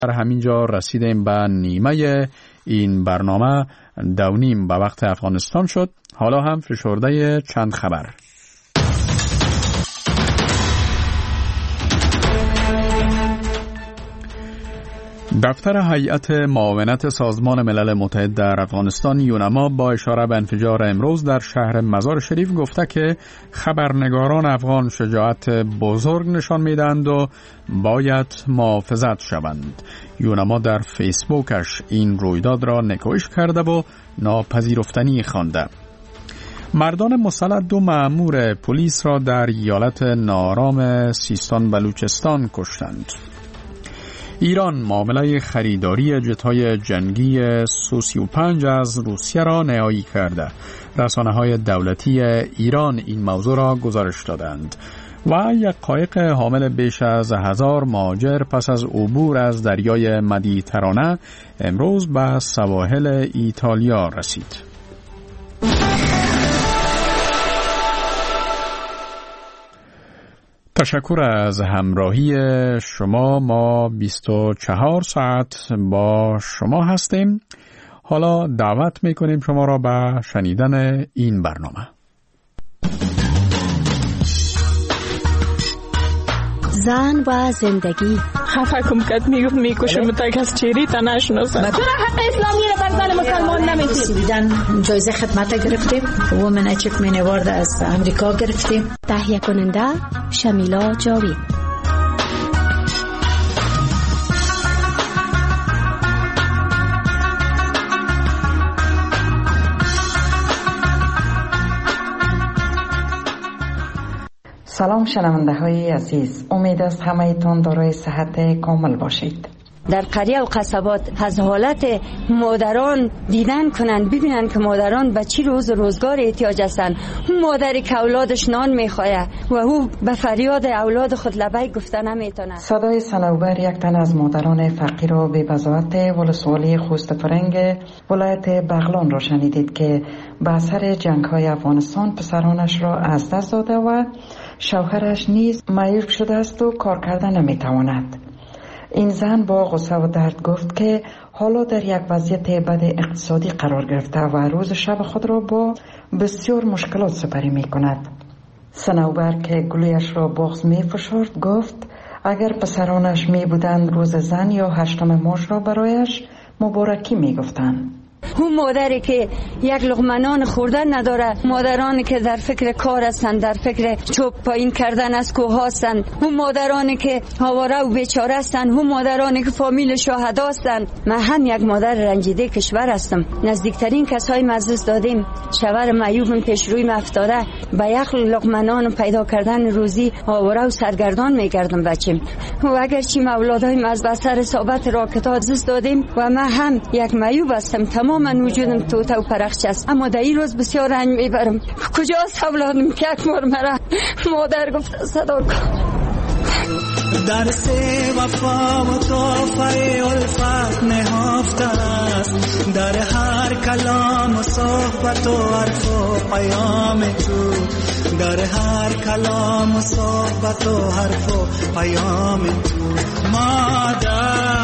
در همینجا رسیدیم به نیمه این برنامه. 2:30 به وقت افغانستان شد. حالا هم فشرده چند خبر. دفتر هیئت معاونت سازمان ملل متحد در افغانستان یونما با اشاره به انفجار امروز در شهر مزار شریف گفته که خبرنگاران افغان شجاعت بزرگ نشان میدهند و باید محافظت شوند. یونما در فیسبوکش این رویداد را نکوهش کرده و ناپذیرفتنی خوانده. مردان مسلح 2 مأمور پلیس را در ایالت نارام سیستان بلوچستان کشتند. ایران معامله خریداری جت‌های جنگی سو-35 از روسیه را نهایی کرده. رسانه‌های دولتی ایران این موضوع را گزارش دادند. و یک قایق حامل بیش از 1000 مهاجر پس از عبور از دریای مدیترانه امروز به سواحل ایتالیا رسید. تشکر از همراهی شما. ما 24 ساعت با شما هستیم. حالا دعوت میکنیم شما را به شنیدن این برنامه. زن و زندگی. خفه کم کد میکشم تک از چیری تا نشناسم. چرا حق اسلامی را بر زن مسلمان نمیدید؟ سویدن جایزه خدمت گرفتیم. وومن اچیومنت اوارد از امریکا گرفتیم. تهیه کننده شمیلا جاوید. سلام شنونده های عزیز، امید است همه ایتان دارای صحت کامل باشید. در قریه و قصبات از حالت مادران دیدن کنند، ببینن که مادران به چی روز و روزگار احتیاج هستند. اون مادری که اولادش نان میخواه و او به فریاد اولاد خود لبیک گفته نمیتونه. صدای صنوبر یک تن از مادران فقیر و بی‌بضاعت ولسوالی خوست فرنگ ولایت بغلان را شنیدید که به اثر جنگ‌های افغانستان پسرانش را از دست داده و شوهرش نیز معیوب شده است و کار کردن نمیتواند. این زن با غصه و درد گفت که حالا در یک وضعیت بد اقتصادی قرار گرفته و روز شب خود را با بسیار مشکلات سپری می کند. صنوبر که گلویش را بغض می فشرد گفت اگر پسرانش می بودند روز زن یا 8 مارچ را برایش مبارکی می گفتند. اون مادری که یک لقمه نان خوردن نداره، مادرانی که در فکر کار هستند، در فکر چوب پایین کردن از کوه هستند، اون مادرانی که آواره و بیچاره هستند، اون مادرانی که فامیل شهدا هستند. من هم یک مادر رنجیده کشور هستم. نزدیکترین کسای مجلس دادیم، شوهر معیوبم پیش روی افتاده، به یک لقمه نان پیدا کردن روزی آواره و سرگردان میگردم بچم. و اگر چی اولادای از بسر ثابت راکت عزیز دادیم و من هم یک معیوب هستم، تمام من وجودم توته و پرخش است، اما در این روز بسیار رنج میبرم. کجاست اولادم که یک بار مرا مادر گفت صدا کن. درس وفا و توفه الفت نهفته است در هر کلام و صحبت و حرف و پیام تو، در هر کلام و صحبت و حرف و پیام تو. مادر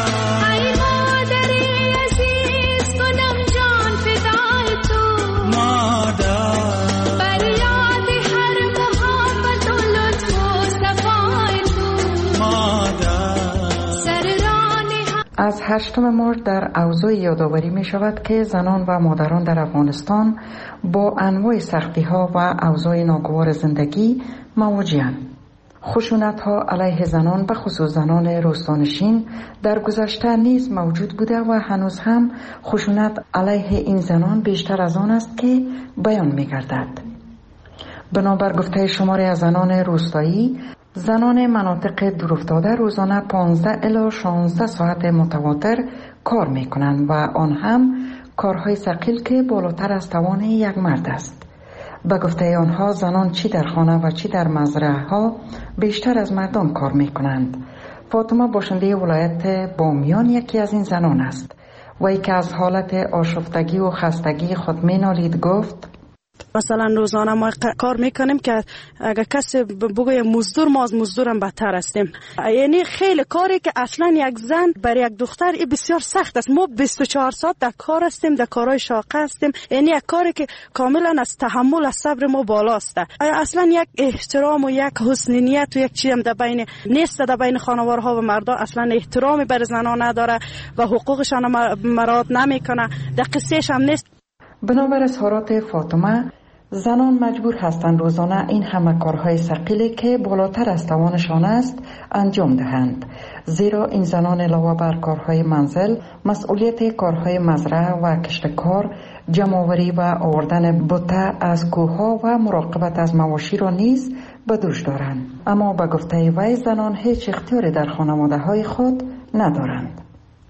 از 8 مارچ در اوضاع یادآوری می شود که زنان و مادران در افغانستان با انواع سختی ها و اوضاع ناگوار زندگی مواجه‌اند. خشونت ها علیه زنان به خصوص زنان روستانشین در گذشته نیز موجود بوده و هنوز هم خشونت علیه این زنان بیشتر از آن است که بیان می گردد. بنابر گفته شماری از زنان روستایی، زنان مناطق دورافتاده روزانه 15 الی 16 ساعت متواتر کار می کنند و آن هم کارهای ثقیل که بالاتر از توان یک مرد است. به گفته آنها زنان چی در خانه و چی در مزرعه ها بیشتر از مردان کار می کنند. فاطمه باشنده ولایت بامیان یکی از این زنان است و ای که از حالت آشفتگی و خستگی خود می نالید گفت مثلا روزانه ما کار میکنیم که اگر کسی بگه مزدور، ما از مزدورم بدتر هستیم. یعنی خیلی کاری که اصلا یک زن برای یک دختر بسیار سخت است. ما 24 ساعت در کار هستیم، در کارهای شاقه هستیم. یعنی یک کاری که کاملا از تحمل، از صبر ما بالاست. اصلا یک احترام و یک حسن نیت و یک چیزی هم در بین نیست، در بین خانوارها و مردا. اصلا احترامی بر زنان نداره و حقوقشان مراعات نمیکنه. در قصهش هم نیست. بنابر اظهارات فاطمه، زنان مجبور هستند روزانه این همه کارهای ثقیلی که بالاتر از توانشان است انجام دهند، زیرا این زنان علاوه بر کارهای منزل مسئولیت کارهای مزرعه و کشتکار، جمع‌آوری و آوردن بوته از کوه‌ها و مراقبت از مواشی را نیز به دوش دارند. اما به گفته وی زنان هیچ اختیاری در خانواده‌های خود ندارند.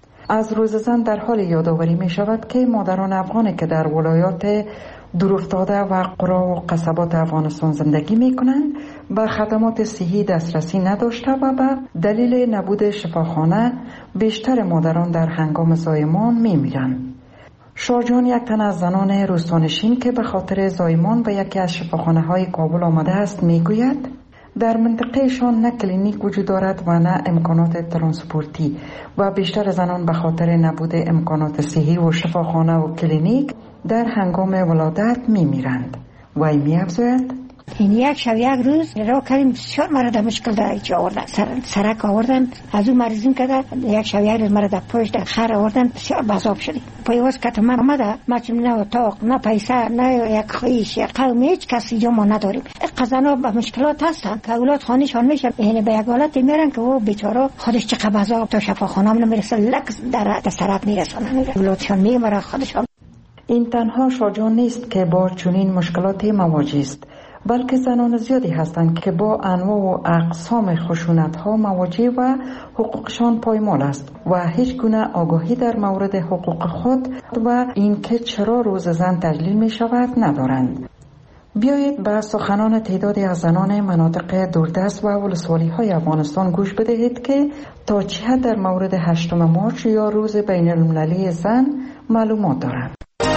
از روز زن در حال یادآوری می شود که مادران افغانی که در ولایات دورافتاده و قرا و قصبات افغانستان زندگی می کنند به خدمات صحی دسترسی نداشته و به دلیل نبود شفاخانه بیشتر مادران در هنگام زایمان می میرند. شاجان، یک تن از زنان روستانشین که به خاطر زایمان به یکی از شفاخانه های کابل آمده است می گوید در منطقهشان نه کلینیک وجود دارد و نه امکانات ترانسپورتی و بیشتر زنان به خاطر نبود امکانات صحی و شفاخانه و کلینیک در هنگام ولادت می میرند. وی می افزاید این یک شب یک روز را کردیم بسیار مرا در مشکل در ایچه آوردن، سرک آوردن، از اون مریضیم کردن. یک شب یک روز مرا در پشت در خر آوردن، بسیار بذاب شدیم. پیواز کت من آمده مچم نه اتاق نه پیسه نه یک خیش یک قوم هیچ کسی جا ما نداریم. قزنا به مشکلات هستن که اولاد خانیشان میشن، یعنی به یک حالت میرن که او بیچاره خودش چه بذاب تا شفاخانه هم نمیرسه، لکس در سرک میرسونن، اولادشان میمره خودشان. این تنها شاجان نیست که با چنین مشکلاتی مواجه است، بلکه زنان زیادی هستند که با انواع و اقسام خشونت‌ها مواجه و حقوقشان پایمال است و هیچ گونه آگاهی در مورد حقوق خود و اینکه چرا روز زن تجلیل می شود ندارند. بیایید به سخنان تعدادی از زنان مناطق دوردست و ولسوالی‌های افغانستان گوش بدهید که تا چه حد در مورد 8 مارچ یا روز بین المللی زن معلومات دارند.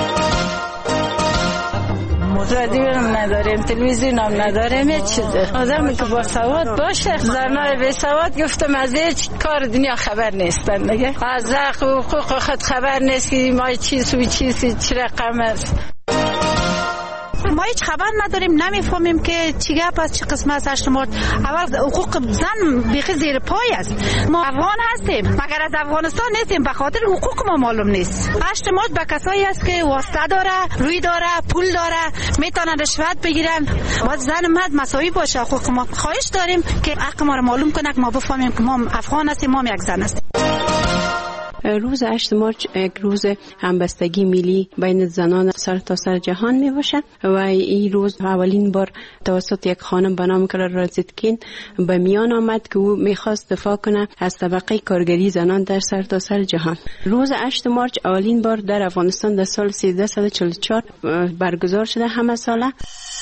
رادیو هم نداریم، تلویزیون هم نداریم، هیچ چیزی. آدمی که با سواد باشه، زنای بی سواد گفتم از هیچ کار دنیا خبر نیستن دیگه. از حقوق خود خبر نیست که ما چیز و چیزی چه رقم است. ما هیچ خبر نداریم، نمیفهمیم که چی گپ است، چه قسم است 8 مارچ. اول حقوق زن بیخی زیر پای است. ما افغان هستیم مگر از افغانستان نیستیم، به خاطر حقوق ما معلوم نیست. 8 مارچ به کسایی است که واسطه داره، روی داره، پول داره، میتونن رشوت بگیرن. باید زن مرد مساوی باشه. حقوق ما خواهش داریم که حق ما رو معلوم کنه که ما بفهمیم که ما افغان هستیم، ما یک زن هستیم. روز 8 مارچ یک روز همبستگی ملی بین زنان سرتاسر جهان می باشد و این روز اولین بار توسط یک خانم به نام کلارا زیتکین به میان آمد که او میخواست دفاع کنه از طبقه کارگری زنان در سرتاسر جهان. روز 8 مارچ اولین بار در افغانستان در سال 1344 برگزار شده، همه ساله.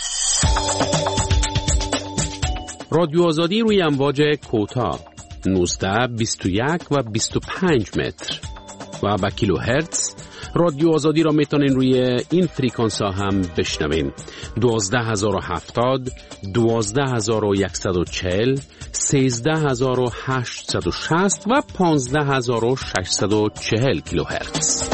رادیو آزادی روی امواج کوتاه 19, 21 و 25 متر و با کیلو هرتز. رادیو آزادی را میتونین روی این فریکانس ها هم بشنوین: 12070, 12140, 13860 و 15640 کیلو هرتز.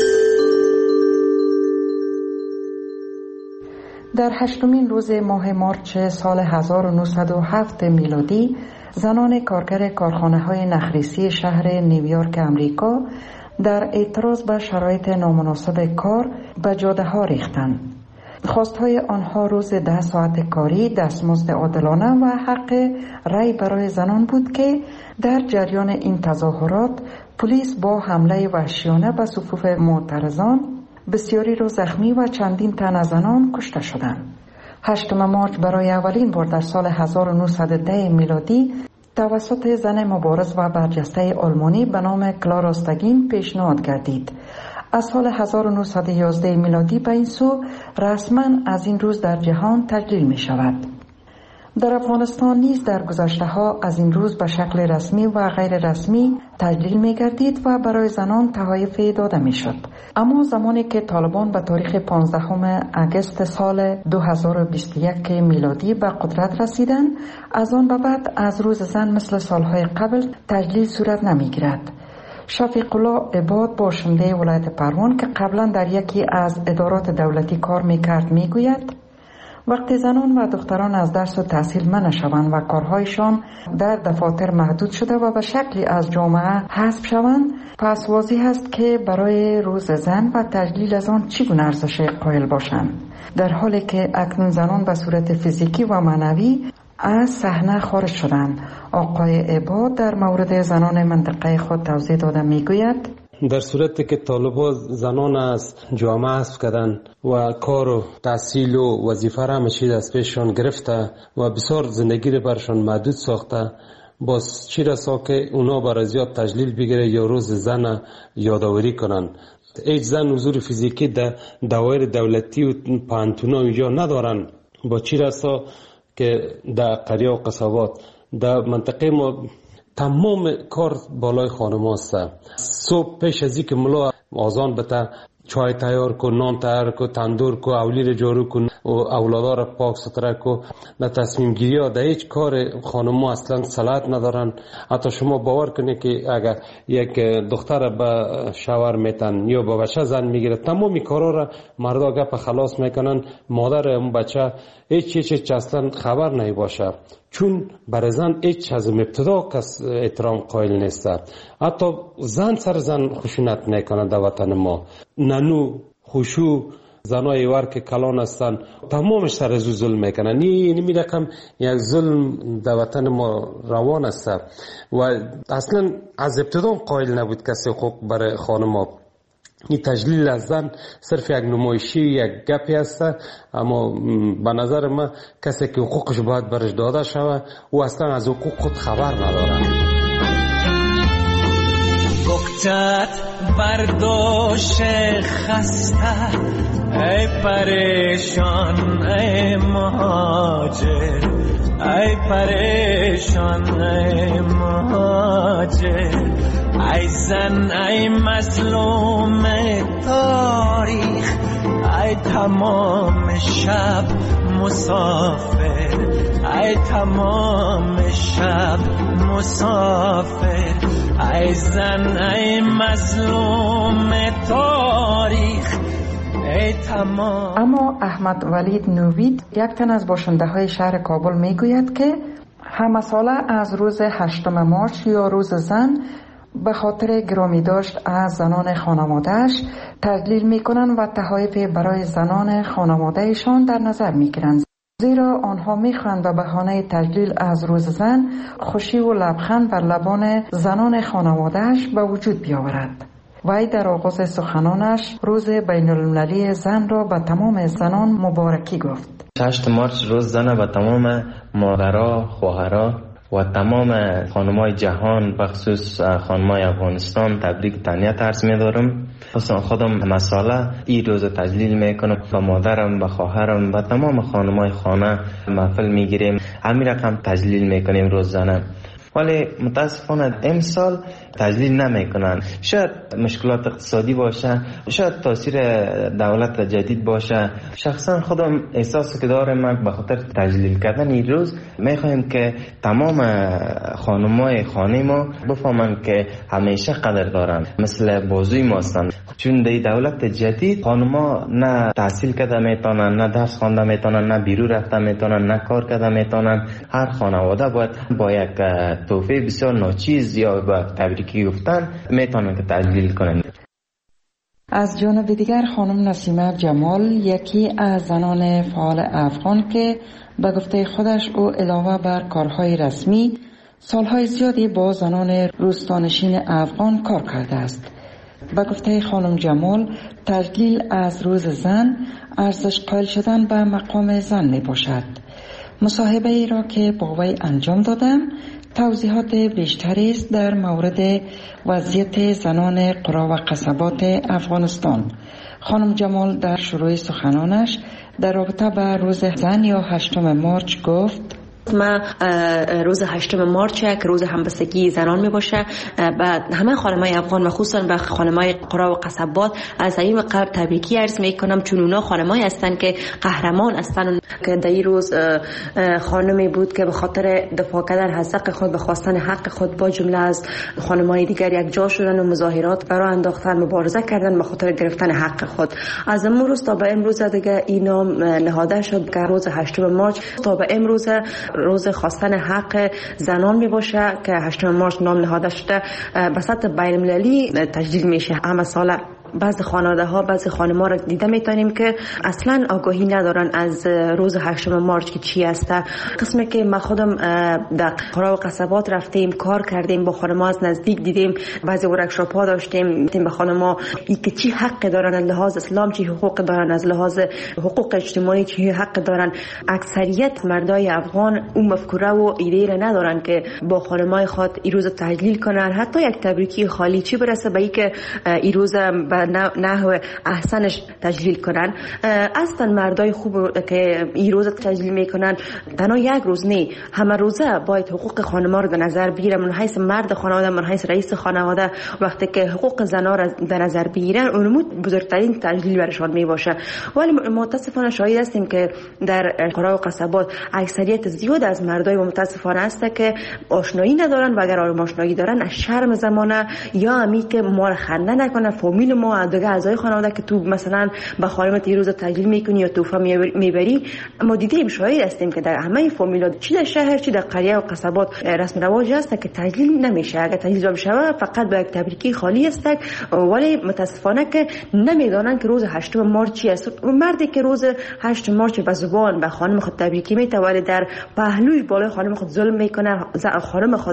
در 8مین روز ماه مارچ سال 1907 میلادی زنان کارگر کارخانه‌های نخریسی شهر نیویورک امریکا در اعتراض به شرایط نامناسب کار به جاده‌ها ریختند. خواستهای آنها روز 10 ساعت کاری، دستمزد عادلانه و حق رأی برای زنان بود که در جریان این تظاهرات پلیس با حمله وحشیانه به صفوف معترضان بسیاری را زخمی و چندین تن از زنان کشته شدند. 8 مارچ برای اولین بار در سال 1910 میلادی توسط زن مبارز و برجسته آلمانی به نام کلارا استگین پیشنهاد گردید. از سال 1911 میلادی به این سو رسما از این روز در جهان تجلیل می شود. در افغانستان نیز در گذشته ها از این روز به شکل رسمی و غیر رسمی تجلیل می گردید و برای زنان تحایف داده می شد. اما زمانی که طالبان به تاریخ 15 اگست سال 2021 میلادی به قدرت رسیدند، از آن به بعد از روز زن مثل سالهای قبل تجلیل صورت نمی گیرد. شفیق الله عباد، باشنده ولایت پروان که قبلا در یکی از ادارات دولتی کار می کرد، می گوید وقتی زنان و دختران از درس و تحصیل منع شوند و کارهایشان در دفاتر محدود شده و به شکلی از جامعه حذف شوند، پس واضح است که برای روز زن و تجلیل از آن چگونه ارزش قائل باشند، در حالی که اکنون زنان به صورت فیزیکی و معنوی از صحنه خارج شدند. آقای عباد در مورد زنان منطقه خود توضیح داده میگوید در صورتی که طالبان زنان از جامعه حذف کردن و کار و تحصیل و وظیفه را همه چیز از پیششان گرفته و بسیار زندگی را برشان محدود ساخته، باز چی رسا که اونا برای زیاد تجلیل بگیره یا روز زن یادآوری کنن. هیچ زن حضور فیزیکی در دوایر دولتی و پانتونا اینجا ندارن، با چی رسا که در قریه و قصابات در منطقه ما تمام کار بالای خانم هست. صبح پیش از اینکه ملا آذان بده چای تیار کن، نان تیار کن، تندور کن، اولی رو جارو کن و اولادا رو پاک ستره کن. در تصمیم گیری ها در هیچ کار خانم ها اصلا صلاحیت ندارن. حتی شما باور کنید که اگر یک دختر به شوهر میتن یا به بچه زن میگیره، تمامی کارا را مردا گپ خلاص میکنن، مادر اون بچه هیچ اصلا خبر نمی باشه، چون برای زن هیچ از ابتدا کس احترام قائل نیست. حتی زن سر زن خشونت میکنن در وطن ما. ننو خوشو زنای ور که کلان هستن تمامش سر از ظلم میکنن. این رقم یک ظلم در وطن ما روان است و اصلا از ابتدا قائل نبود کسی حقوق برای خانم. این تجلیل از زن صرف یک نمایشی، یک گپی است، اما به نظر من کسی که حقوقش باید برش داده شود و اصلا از حقوق خود خبر ندارد. بکتت برداشت خسته ای پریشان ای مهاجر، ای پریشان ای مهاجر، ای زن ای مظلوم تاریخ، ای تمام شب مسافر، ای تمام شب مسافر، ای زن ای مظلوم تاریخ، ای تمام. اما احمد ولید نوید، یک تن از باشنده های شهر کابل میگوید که همه ساله از روز 8 مارچ یا روز زن به خاطر گرامی داشت از زنان خانوادهش تجلیل میکنن و تحایف برای زنان خانوادهشان در نظر میگیرند، زیرا آنها میخواهند به بهانه تجلیل از روز زن خوشی و لبخند بر لبان زنان خانوادهش به وجود بیاورد. وی در آغاز سخنانش روز بین المللی زن را به تمام زنان مبارکی گفت. 8 مارچ روز زن به تمام مادرها، خواهرها و تمام خانمای جهان، بخصوص خانمای افغانستان تبریک تهنیت عرض می‌دارم. خودم مساله این روز تجلیل میکنم، با مادرم، با خواهرم، با تمام خانمای خانه محفل میگیریم، همین رقم تجلیل میکنیم روز زنه. ولی متاسفانه امسال تجلیل نمیکنن. شاید مشکلات اقتصادی باشه، شاید تاثیر دولت جدید باشه. شخصا خودم احساس که دارم به خاطر تجلیل کردن این روز میخوایم که تمام خانمای خانه ما بفهمن که همیشه قدر دارن، مثل بازوی ما هستن. چون در دولت جدید خانما نه تحصیل کرده میتونن، نه درس خوانده میتونن، نه بیرون رفته میتونن، نه کار کرده میتونن. هر خانواده باید با یک تحفه بسیار ناچیز یا با تبریکی گفتن میتونن که تجلیل کنن. از جانب دیگر خانم نسیمه جمال، یکی از زنان فعال افغان که به گفته خودش او علاوه بر کارهای رسمی سالهای زیادی با زنان روستانشین افغان کار کرده است. به گفته خانم جمال تجلیل از روز زن ارزش قائل شدن به مقام زن می باشد. مصاحبه ای را که با وی انجام دادم توضیحات بیشتری است در مورد وضعیت زنان قرا و قصبات افغانستان. خانم جمال در شروع سخنانش در رابطه با روز زن یا 8 مارچ گفت: ما روز 8 مارچ که روز همبستگی زنان می باشه، بعد همه خانمای افغان و خصوصا به خانمای قرا و قصبات از صمیم قلب تبریکی عرض می کنم، چون اونا خانمایی هستن که قهرمان هستن. که در این روز خانمی بود که به خاطر دفاع کردن از حق خود، به خواستن حق خود با جمله از خانمای دیگر یک جا شدن و مظاهرات برای انداختن، مبارزه کردن به خاطر گرفتن حق خود. از اون روز تا به امروز دیگه این نام نهاده شد که روز 8 مارچ تا به امروز روز خواستن حق زنان می باشه که 8 مارچ نام نهاده شده. به سطح بین المللی تجدید میشه. همه ساله بعض خانواده ها، بعض خانم‌ها را دیده میتونیم که اصلا آگاهی ندارن از روز 8 مارچ که چی است. قسمی که ما خودم در قرا و قصبات رفتیم، کار کردیم، با خانم‌ها از نزدیک دیدیم، بعضی ورکشاپ ها داشتیم، به خانم‌ها که چی حق دارن از لحاظ اسلام، چی حقوق دارن از لحاظ حقوق اجتماعی، چی حق دارن. اکثریت مردای افغان اون مفکوره و ایده را ندارن که با خانم‌های خود این روز تجلیل کنن، حتی یک تبریکی خالی، چی برسه به اینکه این روز نحو احسنش تجلیل کنن. اصلا مردای خوب که این روز تجلیل میکنن تنها یک روز نه، همه روزه باید حقوق خانم‌ها رو در نظر بگیرن، من حیث مرد خانواده، من حیث رئیس خانواده. وقتی که حقوق زن‌ها را در نظر بگیرن اون بزرگترین تجلیل برشان می باشه. ولی متاسفانه شاهد هستیم که در قرا و قصبات اکثریت زیاد از مردای متاسفانه است که آشنایی ندارن و اگر آشنایی دارن از شرم زمانه یا امی که ما را خنده نکنه فامیل ما دیگه اعضای خانواده که تو مثلا به خانمت این روز تجلیل میکنی یا تحفه میبری. ما دیدیم شاهد هستیم که در همه فامیلا چی در شهر چی در قریه و قصبات رسم رواج هست که تجلیل نمیشه. اگر تجلیل بشه فقط به یک تبریکی خالی است، ولی متاسفانه که نمیدونن که روز 8 مارچ چی است. مردی که روز 8 مارچ به زبان به خانم خود تبریکی میته ولی در پهلوی بالای خانم خود ظلم میکنه، خانم خود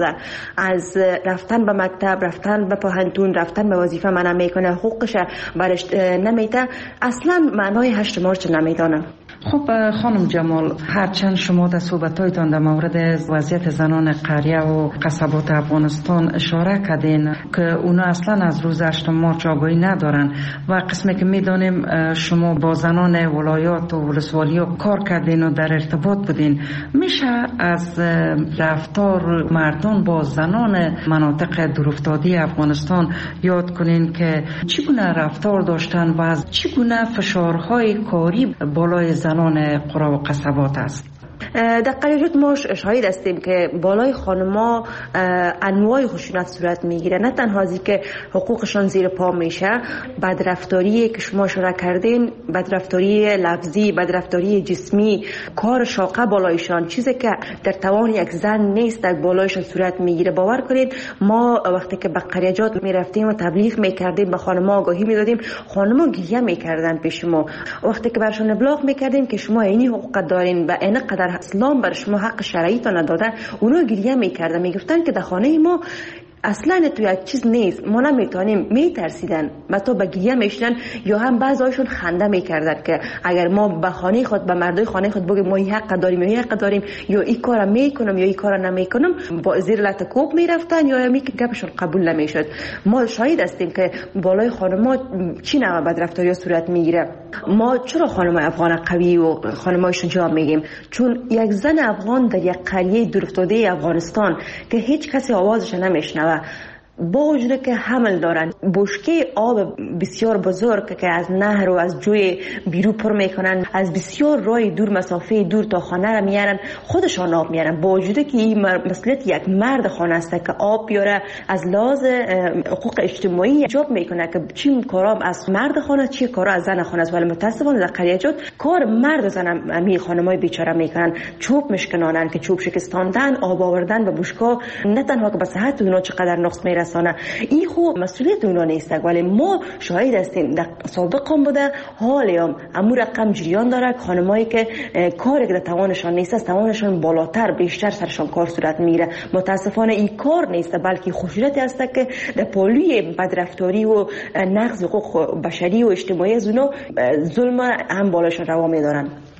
از رفتن به مکتب، رفتن به پوهنتون، رفتن به وظیفه منع میکنه، حقوقش برش نمیده، اصلا معنای 8 مارچ نمیدانم. خب خانم جمال، هرچند شما در صحبت‌هایتان در مورد وضعیت زنان قریه و قصبات افغانستان اشاره کردین که اونا اصلا از روز 8 مارچ آگاهی ندارن و قسمی که میدانیم شما با زنان ولایات و ولسوالی کار کردین و در ارتباط بودین، میشه از رفتار مردان با زنان مناطق دورافتاده افغانستان یاد کنین که چگونه رفتار داشتن و از چگونه فشارهای کاری بالای زنان قرا و قصبات است؟ در قریجات ما شاهد هستیم که بالای خانما انواع خشونت صورت میگیره، نه تنها ازی که حقوقشان زیر پا میشه، بدرفتاری که شما اشاره کردین، بدرفتاری لفظی، بدرفتاری جسمی، کار شاقه بالایشان، چیزی که در توان یک زن نیست در بالایشان صورت میگیره. باور کنید ما وقتی که به قریجات میرفتیم و تبلیغ میکردیم، به خانما آگاهی میدادیم، خانما گریه میکردن پیش ما. وقتی که برشان ابلاغ میکردیم که شما اینی حقوق دارین و این قدر اسلام بر شما حق شرعی تا نداده، اونا گریه میکردن، میگفتن که در خانه ما اصلا تو یک چیز نیست، ما نمیتونیم. میترسیدن و تا به گریه میشدن یا هم بعضیشون خنده میکردن که اگر ما به خانه خود، به مردای خانه خود بگیم ما این حق داریم یا این حق داریم یا این کارا میکنم یا این کارا نمیکنم، با زیر لط کوب میرفتن یا همی که گپشون قبول نمیشد. ما شاهد هستیم که بالای خانم‌ها چی نوع بدرفتاری صورت میگیره. ما چرا خانم‌های افغان قوی و خانم‌های شجاع میگیم؟ چون یک زن افغان در یک قریه دورافتاده افغانستان که هیچ کسی آوازش نمیشنوه، با وجود که حمل دارن، بشکه آب بسیار بزرگ که از نهر و از جوی بیرو پر میکنن، از بسیار راه دور، مسافه دور تا خانه را میارن، خودشان آب میارن، با وجود که این مسئولیت یک مرد خانه است که آب بیاره. از لحاظ حقوق اجتماعی جواب میکنه که چی کارا از مرد خانه، چی کارا از زن خانه است. ولی متاسفانه در قریجات کار مرد و زن امی خانمای بیچاره میکنن، چوب مشکنانن که چوب شکستاندن، آب آوردن به بشکا، نه تنها که به صحت اونا چقدر نقص میرسه، این خوب مسئولیت اونا نیست. ولی ما شاهد هستیم در سابق هم بوده، حالی هم امور رقم جریان داره، خانمایی که کاری که در توانشان نیست، از توانشان بالاتر بیشتر سرشان کار صورت میگیره. متاسفانه این کار نیست، بلکه خشونتی است که در پالوی بدرفتاری و نقض حقوق بشری و اجتماعی از اونا ظلم هم بالاشان روا میدارن.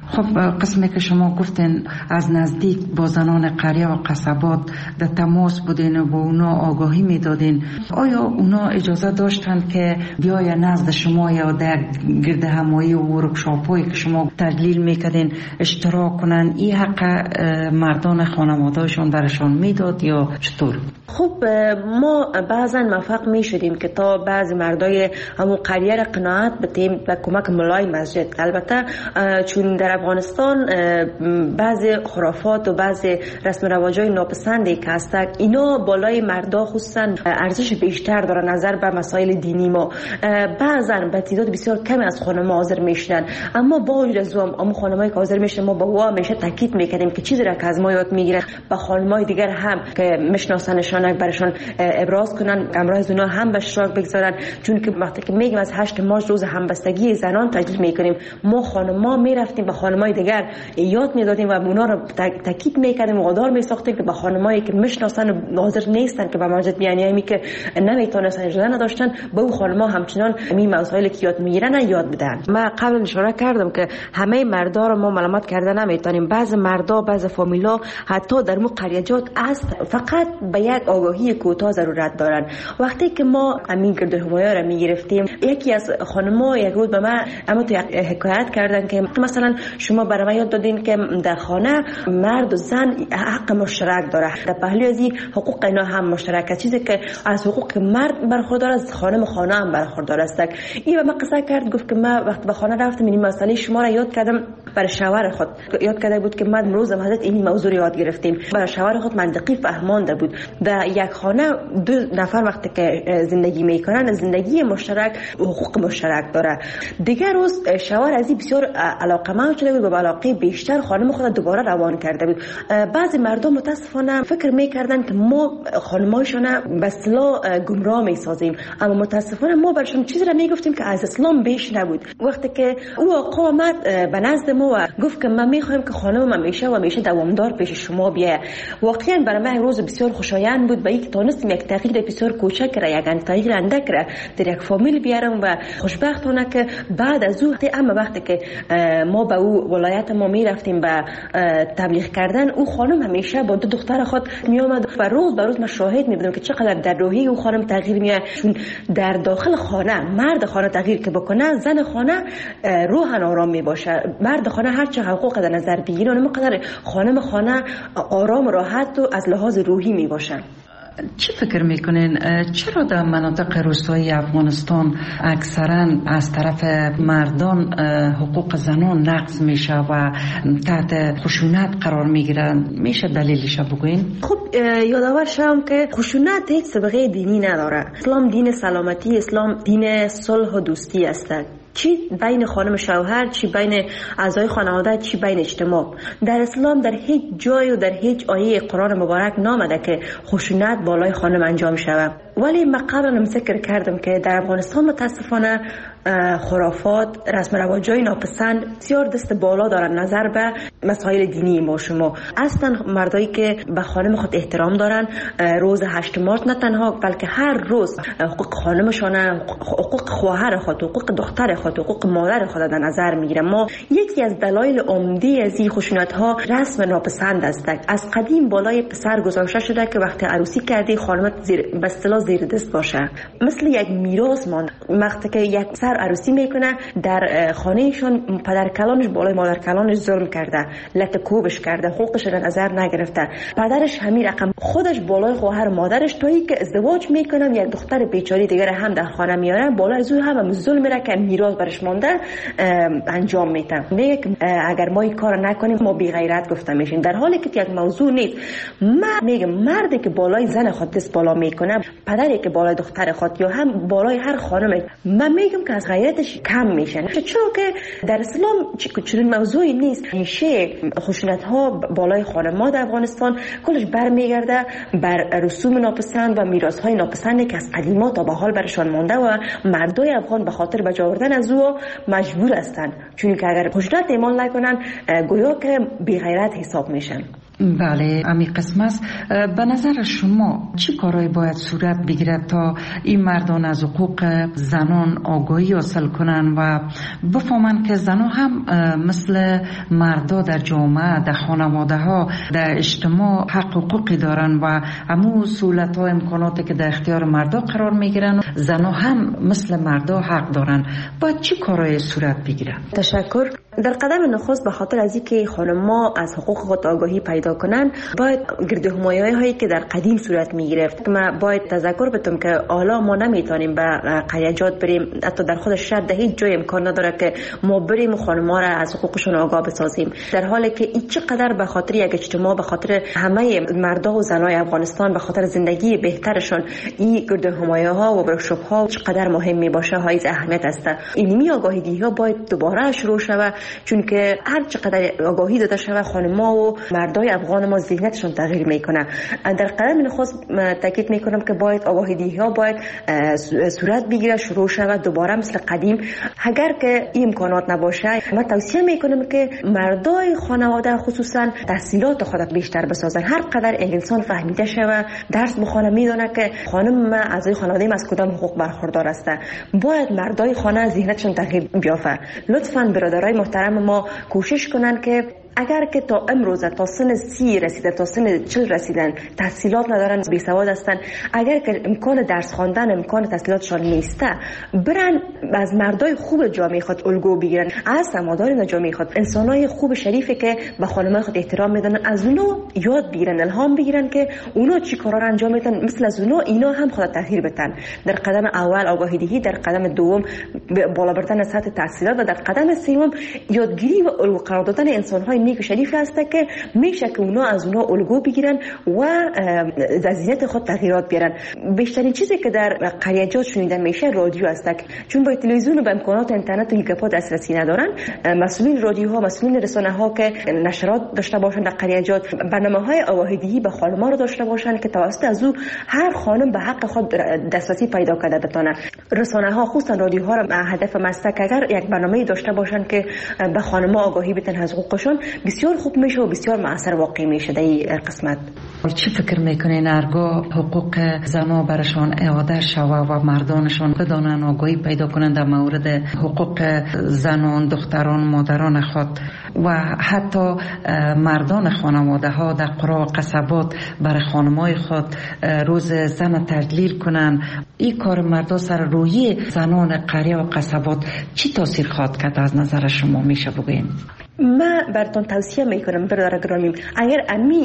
خب قسمی که شما گفتین از نزدیک با زنان قریه و قصبات در تماس بودین و با اونا آگاهی میدادین، آیا اونا اجازه داشتن که بیاین نزد شما یا در گرد همایی و ورکشاپایی که شما تدلیل میکردین اشتراک کنن؟ این حق مردان خانوادهشون برشان میداد یا چطور؟ خب ما بعضا موفق می شدیم که تا بعض مردای همون قریه را قناعت بدیم و کمک ملای مسجد. البته چون در افغانستان بعض خرافات و بعض رسم رواجای ناپسندی که هستند، اینا بالای مردا خصوصا ارزش بیشتر داره نظر به مسائل دینی ما. بعضا به تعداد بسیار کمی از خانم‌ها حاضر میشدن، اما با وجود از اون خانمایی که حاضر میشدن ما با او همیشه تاکید میکردیم که چیزی را که از ما یاد میگیرن با خانمای دیگر هم که میشناسنشان برشان ابراز کنن، همراه از اونها هم به اشتراک بگذارن. چون که وقتی که میگیم از 8 مارس روز همبستگی زنان تجلیل میکنیم، ما خانم‌ها میرفتیم به خانمای دیگر یاد میدادیم و اونا رو تاکید میکردیم و وادار میساختیم که به خانمایی که میشناسن و حاضر نیستن که به مسجد بیان، یعنی که نمیتونستن اجازه نداشتن به اون خانم‌ها همچنان این مسائلی که یاد میگیرن یاد بدن. من قبل اشاره کردم که همه مردا رو ما ملامت کردن نمیتونیم. بعض مردا، بعض فامیلا حتی در مو قریجات است فقط به یک آگاهی کوتاه ضرورت دارن. وقتی که ما امین گرد همایی را میگرفتیم، یکی از خانم‌ها یک روز به من اما تو حکایت کردن که مثلا شما برای من یاد دادین که در خانه مرد و زن حق مشترک داره، در پهلو از این حقوق اینا هم مشترکه. چیزی که از حقوق مرد برخوردار از خانم هم برخوردار است. این به من قصه کرد، گفت که من وقتی به خانه رفتم این مسئله شما را یاد کردم. برای شوهر خود یاد کرده بود که من امروز حضرت این موضوع یاد گرفتیم. برای شوهر خود منطقی فهمانده بود. در یک خانه 2 نفر وقتی که زندگی میکنن، زندگی مشترک حقوق مشترک داره. دیگر روز شوهر از این بسیار علاقه‌مند شده بود و با علاقه بیشتر خانم خود دوباره روان کرده بود. بعضی مردم متاسفانه فکر میکردن که ما خانمایشون به اصطلاح گمراه میسازیم، اما متاسفانه ما برشون چیزی را میگفتیم که از اسلام بیش نبود. وقتی که او آقا آمد به نزد ما و گفت که من میخوایم که خانم همیشه و همیشه دوامدار پیش شما بیاید، واقعا برای من روز بسیار خوشایند بود. با اینکه تونستیم یک تغییر بسیار کوچک را، یک تغییر اندک را در یک فامیل بیارم و خوشبختانه که بعد از او اما وقتی که ما به او ولایت ما میرفتیم به تبلیغ کردن، او خانم همیشه با 2 دختر خود میومد و روز به روز من شاهد میبودم که چقدر در روحی او خانم تغییر میاد. چون در داخل خانه مرد خانه تغییر که بکنه، زن خانه روحاً آرام میباشه. مرد خانه هر چه حقوق در نظر بگیره اونقدر خانم خانه آرام و راحت و از لحاظ روحی میباشه. چی فکر میکنین چرا در مناطق روستایی افغانستان اکثرا از طرف مردان حقوق زنان نقض میشه و تحت خشونت قرار میگیرن؟ میشه دلیلش بگوین؟ خب یادآور شوم که خشونت هیچ سابقه دینی نداره. اسلام دین سلامتی، اسلام دین صلح و دوستی است. چی بین خانم شوهر، چی بین اعضای خانواده، چی بین اجتماع. در اسلام در هیچ جای و در هیچ آیه قرآن مبارک نامده که خشونت بالای خانم انجام شود. ولی من قبلا ذکر کردم که در افغانستان متاسفانه خرافات، رسم رواجای ناپسند بسیار دست بالا دارن نظر به مسائل دینی ما شما. اصلا مردایی که به خانم خود احترام دارن، روز 8 مارس نه تنها بلکه هر روز حقوق خانمشون، حقوق خواهر خود، حقوق دختر خود، حقوق مادر خود در نظر میگیرن. ما یکی از دلایل عمده از این خشونت ها رسم ناپسند است. از قدیم بالای پسر گذاشته شده که وقتی عروسی کردی خانم به اصطلاح زیر دست باشه، مثل یک میراث ماند. وقتی که یک سر عروسی میکنه در خانهشون پدر کلانش بالای مادر کلانش ظلم کرده، لت کوبش کرده، حقوقش در نظر نگرفته. پدرش همین رقم خودش بالای خواهر مادرش تایی که ازدواج میکنن یک دختر بیچاره دیگر هم در خانه میارن، بالای از او هم ظلم میره که میراث برش مونده انجام میدن. میگه اگر ما این کار نکنیم ما بی غیرت گفته میشیم، در حالی که یک موضوع نیست. من میگم مردی که بالای زن خود دست بالا میکنه، پدری که بالای دختر خود یا هم بالای هر خانم، من میگم که از غیرتش کم میشن. چون که در اسلام چنین موضوعی نیست. همیشه خشونت ها بالای خانم‌ها در افغانستان کلش برمیگرده بر رسوم ناپسند و میراث های ناپسندی که از قدیما تا به حال برشان مونده و مردای افغان به خاطر بجا آوردن از او مجبور هستند. چون که اگر خشونت ایمان نکنن گویا که بی غیرت حساب میشن. بله، همین قسم است. به نظر شما چی کارایی باید صورت بگیرد تا این مردان از حقوق زنان آگاهی حاصل کنن و بفهمن که زنان هم مثل مردا در جامعه، در خانواده ها، در اجتماع حق و حقوقی دارن و همون سهولت ها، امکاناتی که در اختیار مردا قرار میگیرن، زنان هم مثل مردا حق دارن. باید چی کارایی صورت بگیرن؟ تشکر. در قدم نخست به خاطر از اینکه خانم‌ها از حقوق خود آگاهی پیدا کنن، باید گردهمایی هایی که در قدیم صورت میگرفت، ما باید تذکر بدم که حالا ما نمیتونیم به قریجات بریم، حتی در خود شهر در هیچ جای امکان نداره که ما بریم و خانم‌ها را از حقوقشون آگاه بسازیم، در حالی که این چقدر به خاطر یک اجتماع، به خاطر همه مردا و زنای افغانستان، به خاطر زندگی بهترشون، این گردهمایی ها و ورکشاپ ها چقدر مهم می باشه، های اهمیت است. اینمی آگاهی ها باید دوباره شروع شود، چون که هر چقدر آگاهی داده شود، خانم‌ها و مردای افغان ما ذهنیتشون تغییر میکنه. در قدم نخست تاکید میکنم که باید آگاهی ها باید صورت بگیره، شروع شود دوباره مثل قدیم. اگر که این امکانات نباشه، من توصیه میکنم که مردای خانواده خصوصا تحصیلات خود بیشتر بسازن. هر قدر انسان فهمیده شود، درس بخونه، میدونه که خانم اعضای خانواده از کدام حقوق برخوردار است. باید مردای خانه ذهنشون تغییر بیافته. لطفاً برادرای محترم ما کوشش کنن که اگر که تا امروز تا سن 30 رسیدن، تا سن 40 رسیدن، تحصیلات ندارن، بی سواد هستن، اگر که امکان درس خواندن، امکان تحصیلاتشان نیسته، برن از مردای خوب جامعه خود الگو بگیرن، از سماداران جامعه خود، انسانای خوب شریفی که به خانمای خود احترام میدن، از اونو یاد بگیرن، الهام بگیرن که اونا چی کارا رو انجام میدن، مثل از اونا اینا هم خود تغییر بدن. در قدم اول آگاهی دهی، در قدم دوم بالا بردن سطح تحصیلات و در قدم سوم یادگیری و الگو قرار دادن انسانهای نیک شریف است که میشه که اونا از اونا الگو بگیرن و ذهنیت خود تغییرات بیارن. بیشترین چیزی که در قریجات شنیده میشه رادیو است، چون با تلویزیون و با امکانات اینترنت و گیگاپا دسترسی ندارن. مسئولین رادیوها، مسئولین رسانه ها که نشرات داشته باشن در قریجات، برنامه‌های آگاهی به خانم‌ها رو داشته باشن که توسط از او هر خانم به حق خود دسترسی پیدا کرده بتونه. رسانه ها خصوصا رادیوها رو هدف مستک اگر یک برنامه‌ای داشته باشن که به خانم‌ها آگاهی بدن از حقوقشون، بسیار خوب میشه و بسیار مؤثر واقع میشه در این قسمت. چی فکر میکنین هرگاه حقوق زنها برشان اعاده شود و مردانشان بدانن، آگاهی پیدا کنند در مورد حقوق زنان، دختران، مادران خود و حتی مردان خانواده ها در قرا و قصبات برای خانمای خود روز زن تجلیل کنند، این کار مردا سر روی زنان قریه و قصبات چی تاثیر خواهد کرد از نظر شما میشه بگین؟ من براتون توصیه میکنم برادر گرامی، اگر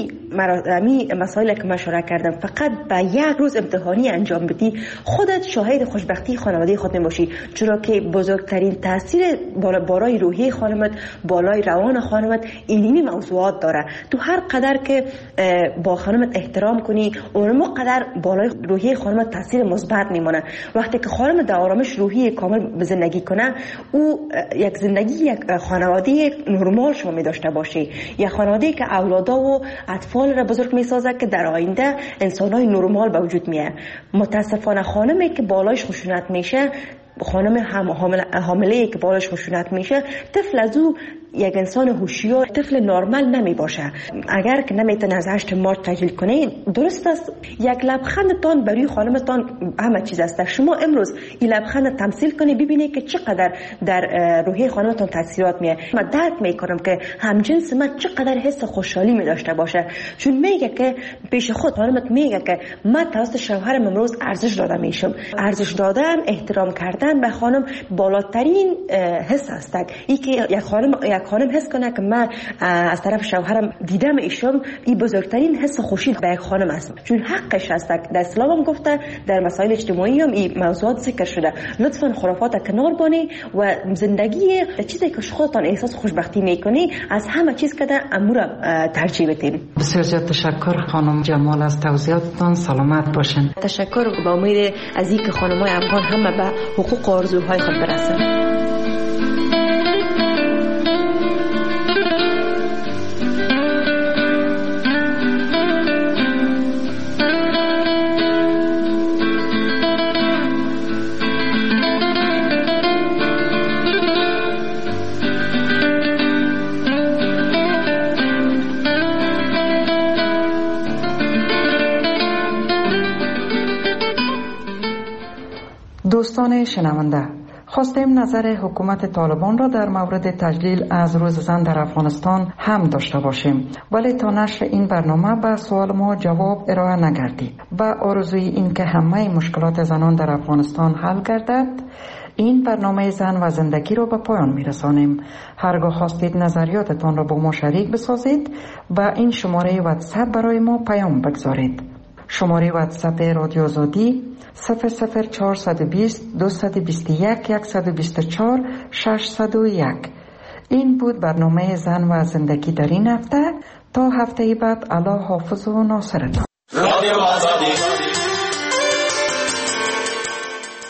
امی مسائل که مشوره کردم فقط به یک روز امتحانی انجام بدی، خودت شاهد خوشبختی خانواده خود میباشی، چرا که بزرگترین تاثیر بالای روحی خانمت، بالای روان خانمت اینمی موضوعات داره. تو هر قدر که با خانمت احترام کنی، اونم قدر بالای روحی خانمت تاثیر مثبت میمونه. وقتی که خانمت در آرامش روحی کامل به زندگی کنه، او یک زندگی، یک خانواده نرمال شما می داشته باشی، یا خانواده که اولادا و اطفال را بزرگ می سازه که در آینده انسانای نرمال به وجود میاد. متاسفانه خانمی که بالایش خشونت میشه، خانم حامله که بالایش خشونت میشه، طفل از او یک انسان هوشیار، طفل نرمال نمی باشه. اگر که نمیتونه از 8 مارچ تجلیل کنه، درست است یک لبخندتان برای خانمتان همه چیز است. شما امروز این لبخند تمثیل کنی، ببینی که چقدر در روحی خانمتان تاثیرات میاد. من درک میکنم که همجنس من چقدر حس خوشحالی می داشته باشه، چون میگه که پیش خود خانمت میگه که من توسط شوهرم امروز ارزش داده میشم. ارزش دادن، احترام کردن به خانم بالاترین حس است. این که یک خانم حس کنه که من از طرف شوهرم دیدم ایشم، این بزرگترین حس خوشی به یک خانم است، چون حقش است. در اسلام هم گفته، در مسائل اجتماعی هم این موضوعات ذکر شده. لطفا خرافات کنار بانی و زندگی چیزی که خودتان احساس خوشبختی میکنی از همه چیز که امور ترجیح بدین. بسیار زیاد تشکر خانم جمال از توضیحاتتان. سلامت باشین. تشکر. با امید از اینکه خانم‌های افغان همه به حقوق و آرزوهای خود برسن. دوستان شنونده، خواستیم نظر حکومت طالبان را در مورد تجلیل از روز زن در افغانستان هم داشته باشیم، ولی تا نشر این برنامه به سوال ما جواب ارائه نگردید و آرزوی این که همه مشکلات زنان در افغانستان حل گردد، این برنامه زن و زندگی را به پایان میرسانیم. هرگاه خواستید نظریاتتان را با ما شریک بسازید و این شماره واتساپ برای ما پیام بگذارید. شماره واتساپ رادیو آزادی 00420 221 124 601. این بود برنامه زن و زندگی در این هفته. تا هفته بعد الله حافظ و ناصرتان. رادیو آزادی